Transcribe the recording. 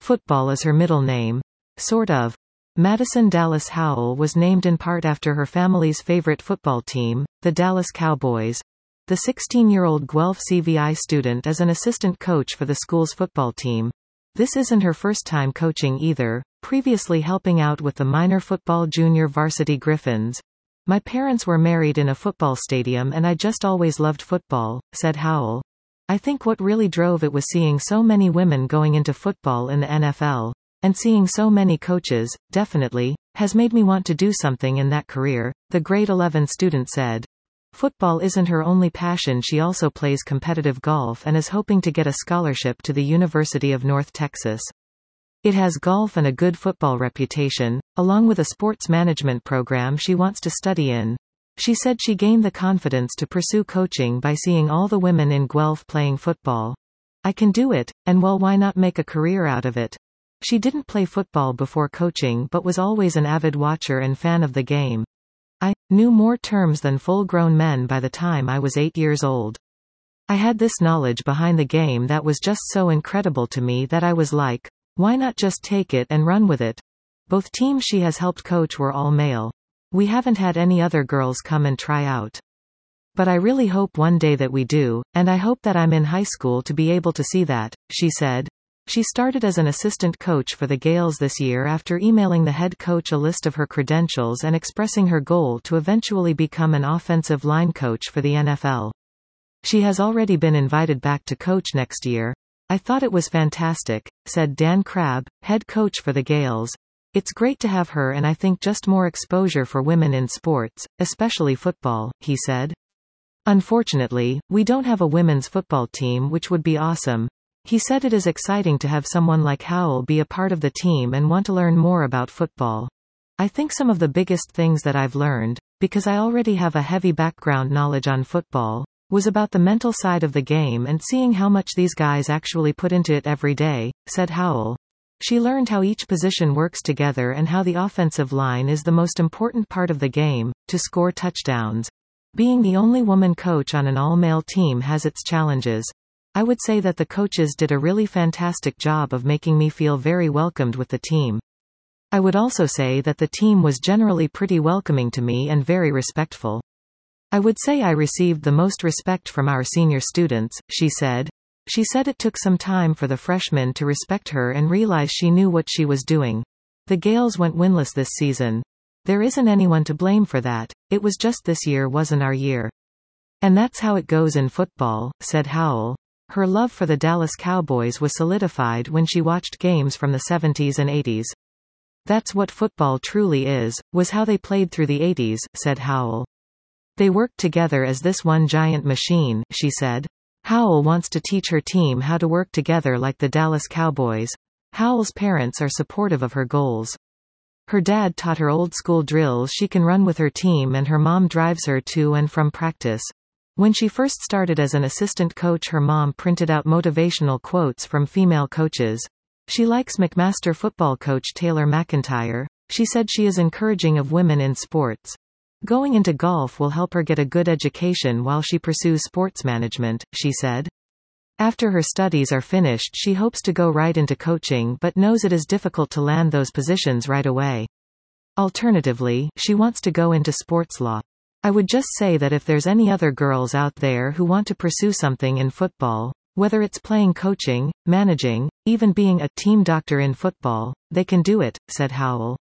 Football is her middle name. Sort of. Madison Dallas Howell was named in part after her family's favorite football team, the Dallas Cowboys. The 16-year-old Guelph CVI student is an assistant coach for the school's football team. This isn't her first time coaching either, previously helping out with the minor football junior varsity Griffins. My parents were married in a football stadium and I just always loved football, said Howell. I think what really drove it was seeing so many women going into football in the NFL. And seeing so many coaches, definitely, has made me want to do something in that career, the grade 11 student said. Football isn't her only passion. She also plays competitive golf and is hoping to get a scholarship to the University of North Texas. It has golf and a good football reputation, along with a sports management program she wants to study in. She said she gained the confidence to pursue coaching by seeing all the women in Guelph playing football. I can do it, and well, why not make a career out of it? She didn't play football before coaching but was always an avid watcher and fan of the game. I knew more terms than full-grown men by the time I was 8 years old. I had this knowledge behind the game that was just so incredible to me that I was like, why not just take it and run with it? Both teams she has helped coach were all male. We haven't had any other girls come and try out. But I really hope one day that we do, and I hope that I'm in high school to be able to see that, she said. She started as an assistant coach for the Gales this year after emailing the head coach a list of her credentials and expressing her goal to eventually become an offensive line coach for the NFL. She has already been invited back to coach next year. I thought it was fantastic, said Dan Crabb, head coach for the Gales. It's great to have her and I think just more exposure for women in sports, especially football, he said. Unfortunately, we don't have a women's football team, which would be awesome. He said it is exciting to have someone like Howell be a part of the team and want to learn more about football. I think some of the biggest things that I've learned, because I already have a heavy background knowledge on football, was about the mental side of the game and seeing how much these guys actually put into it every day, said Howell. She learned how each position works together and how the offensive line is the most important part of the game, to score touchdowns. Being the only woman coach on an all-male team has its challenges. I would say that the coaches did a really fantastic job of making me feel very welcomed with the team. I would also say that the team was generally pretty welcoming to me and very respectful. I would say I received the most respect from our senior students, she said. She said it took some time for the freshmen to respect her and realize she knew what she was doing. The Gales went winless this season. There isn't anyone to blame for that, it was just this year wasn't our year. And that's how it goes in football, said Howell. Her love for the Dallas Cowboys was solidified when she watched games from the 70s and 80s. That's what football truly is, was how they played through the 80s, said Howell. They worked together as this one giant machine, she said. Howell wants to teach her team how to work together like the Dallas Cowboys. Howell's parents are supportive of her goals. Her dad taught her old-school drills she can run with her team and her mom drives her to and from practice. When she first started as an assistant coach, her mom printed out motivational quotes from female coaches. She likes McMaster football coach Taylor McIntyre. She said she is encouraging of women in sports. Going into golf will help her get a good education while she pursues sports management, she said. After her studies are finished, she hopes to go right into coaching but knows it is difficult to land those positions right away. Alternatively, she wants to go into sports law. I would just say that if there's any other girls out there who want to pursue something in football, whether it's playing, coaching, managing, even being a team doctor in football, they can do it, said Howell.